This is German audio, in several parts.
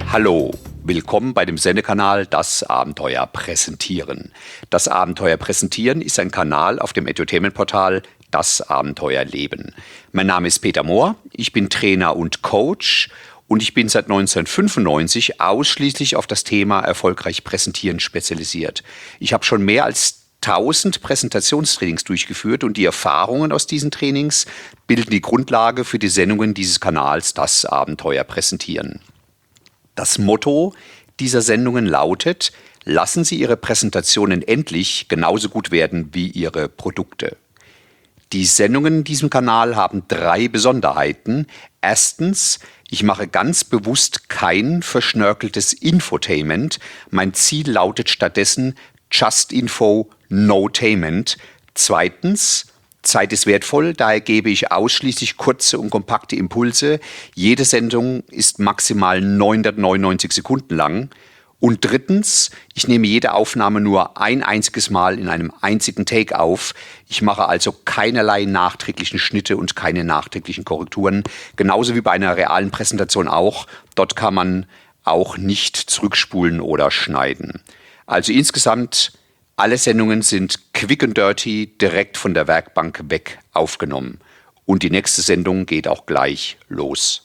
Hallo, willkommen bei dem Sendekanal Das Abenteuer Präsentieren. Das Abenteuer Präsentieren ist ein Kanal auf dem Edutainment-Portal Das Abenteuer Leben. Mein Name ist Peter Mohr, ich bin Trainer und Coach und ich bin seit 1995 ausschließlich auf das Thema erfolgreich präsentieren spezialisiert. Ich habe schon mehr als 1000 Präsentationstrainings durchgeführt und die Erfahrungen aus diesen Trainings bilden die Grundlage für die Sendungen dieses Kanals Das Abenteuer Präsentieren. Das Motto dieser Sendungen lautet: Lassen Sie Ihre Präsentationen endlich genauso gut werden wie Ihre Produkte. Die Sendungen in diesem Kanal haben 3 Besonderheiten. Erstens, ich mache ganz bewusst kein verschnörkeltes Infotainment. Mein Ziel lautet stattdessen Just Info, No Tainment. Zweitens, Zeit ist wertvoll, daher gebe ich ausschließlich kurze und kompakte Impulse. Jede Sendung ist maximal 999 Sekunden lang. Und drittens, ich nehme jede Aufnahme nur ein einziges Mal in einem einzigen Take auf. Ich mache also keinerlei nachträglichen Schnitte und keine nachträglichen Korrekturen. Genauso wie bei einer realen Präsentation auch. Dort kann man auch nicht zurückspulen oder schneiden. Also insgesamt, alle Sendungen sind quick and dirty, direkt von der Werkbank weg aufgenommen. Und die nächste Sendung geht auch gleich los.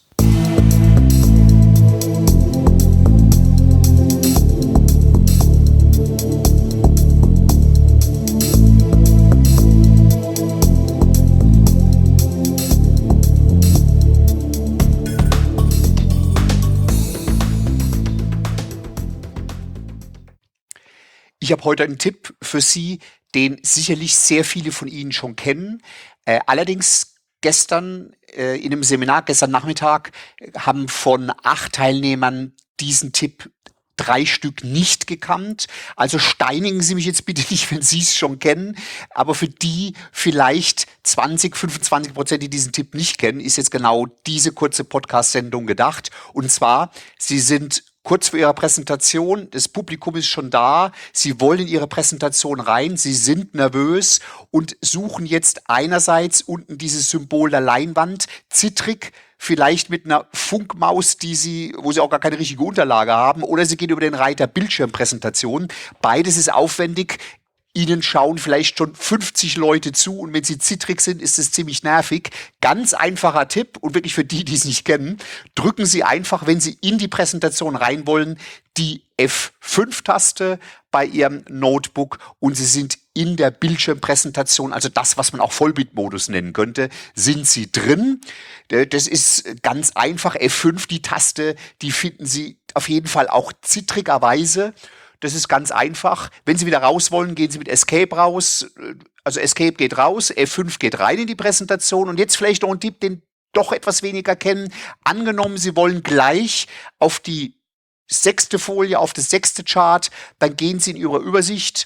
Ich habe heute einen Tipp für Sie, den sicherlich sehr viele von Ihnen schon kennen. Allerdings gestern in einem Seminar, gestern Nachmittag, haben von 8 Teilnehmern diesen Tipp 3 Stück nicht gekannt. Also steinigen Sie mich jetzt bitte nicht, wenn Sie es schon kennen. Aber für die vielleicht 20-25%, die diesen Tipp nicht kennen, ist jetzt genau diese kurze Podcast-Sendung gedacht. Und zwar, Sie sind kurz vor Ihrer Präsentation, das Publikum ist schon da, Sie wollen in Ihre Präsentation rein, Sie sind nervös und suchen jetzt einerseits unten dieses Symbol der Leinwand, zittrig, vielleicht mit einer Funkmaus, wo Sie auch gar keine richtige Unterlage haben, oder Sie gehen über den Reiter Bildschirmpräsentation. Beides ist aufwendig. Ihnen schauen vielleicht schon 50 Leute zu und wenn Sie zittrig sind, ist es ziemlich nervig. Ganz einfacher Tipp und wirklich für die, die es nicht kennen, drücken Sie einfach, wenn Sie in die Präsentation rein wollen, die F5-Taste bei Ihrem Notebook und Sie sind in der Bildschirmpräsentation, also das, was man auch Vollbildmodus nennen könnte, sind Sie drin. Das ist ganz einfach. F5, die Taste, die finden Sie auf jeden Fall auch zittrigerweise. Das ist ganz einfach. Wenn Sie wieder raus wollen, gehen Sie mit Escape raus. Also Escape geht raus, F5 geht rein in die Präsentation. Und jetzt vielleicht noch ein Tipp, den doch etwas weniger kennen. Angenommen, Sie wollen gleich auf die 6. Folie, auf das 6. Chart, dann gehen Sie in Ihrer Übersicht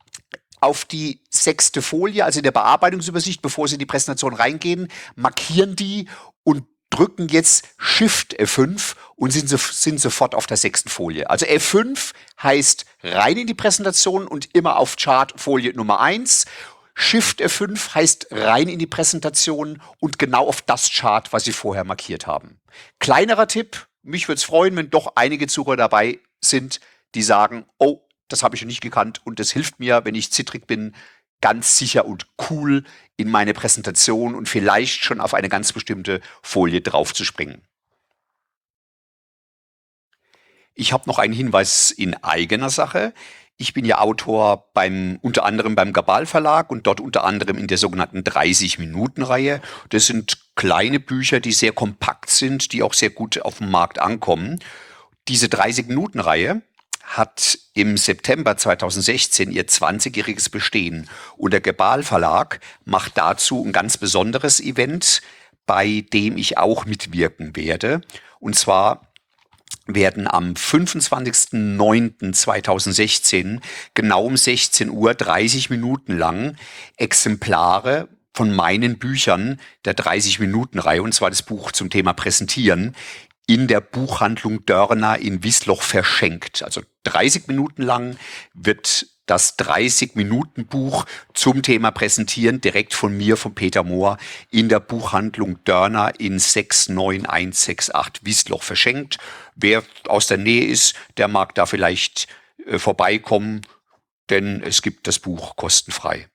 auf die 6. Folie, also in der Bearbeitungsübersicht, bevor Sie in die Präsentation reingehen, markieren die und drücken jetzt Shift F5 und sind sofort auf der 6. Folie. Also F5 heißt rein in die Präsentation und immer auf Chartfolie Nummer 1. Shift F5 heißt rein in die Präsentation und genau auf das Chart, was Sie vorher markiert haben. Kleinerer Tipp, mich würde es freuen, wenn doch einige Zuhörer dabei sind, die sagen, oh, das habe ich noch nicht gekannt und das hilft mir, wenn ich zittrig bin, ganz sicher und cool in meine Präsentation und vielleicht schon auf eine ganz bestimmte Folie drauf zu springen. Ich habe noch einen Hinweis in eigener Sache. Ich bin ja Autor unter anderem beim Gabal Verlag und dort unter anderem in der sogenannten 30-Minuten-Reihe. Das sind kleine Bücher, die sehr kompakt sind, die auch sehr gut auf dem Markt ankommen. Diese 30-Minuten-Reihe hat im September 2016 ihr 20-jähriges Bestehen und der Gabal Verlag macht dazu ein ganz besonderes Event, bei dem ich auch mitwirken werde. Und zwar werden am 25.09.2016 genau um 16 Uhr 30 Minuten lang Exemplare von meinen Büchern der 30-Minuten-Reihe, und zwar das Buch zum Thema Präsentieren, in der Buchhandlung Dörner in Wiesloch verschenkt. Also 30 Minuten lang wird das 30-Minuten-Buch zum Thema Präsentieren direkt von mir, von Peter Mohr, in der Buchhandlung Dörner in 69168 Wiesloch verschenkt. Wer aus der Nähe ist, der mag da vielleicht vorbeikommen, denn es gibt das Buch kostenfrei.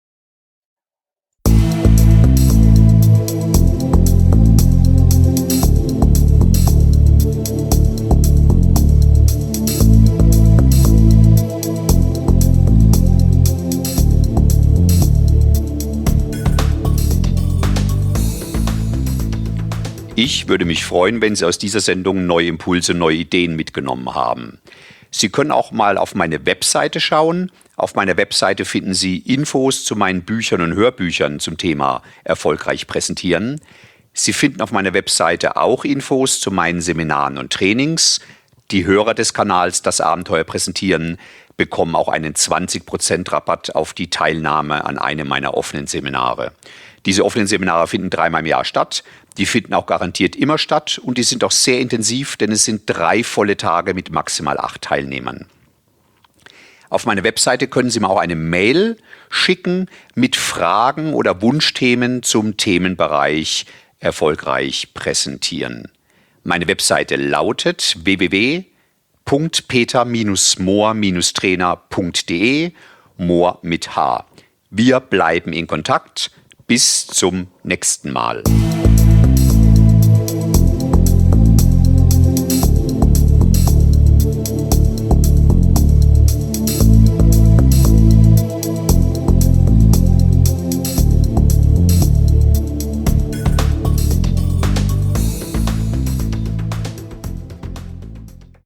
Ich würde mich freuen, wenn Sie aus dieser Sendung neue Impulse, neue Ideen mitgenommen haben. Sie können auch mal auf meine Webseite schauen. Auf meiner Webseite finden Sie Infos zu meinen Büchern und Hörbüchern zum Thema erfolgreich präsentieren. Sie finden auf meiner Webseite auch Infos zu meinen Seminaren und Trainings. Die Hörer des Kanals Das Abenteuer Präsentieren bekommen auch einen 20% Rabatt auf die Teilnahme an einem meiner offenen Seminare. Diese offenen Seminare finden 3-mal im Jahr statt. Die finden auch garantiert immer statt und die sind auch sehr intensiv, denn es sind 3 volle Tage mit maximal 8 Teilnehmern. Auf meine Webseite können Sie mir auch eine Mail schicken mit Fragen oder Wunschthemen zum Themenbereich erfolgreich präsentieren. Meine Webseite lautet www.peter-mohr-trainer.de, Mohr mit H. Wir bleiben in Kontakt. Bis zum nächsten Mal.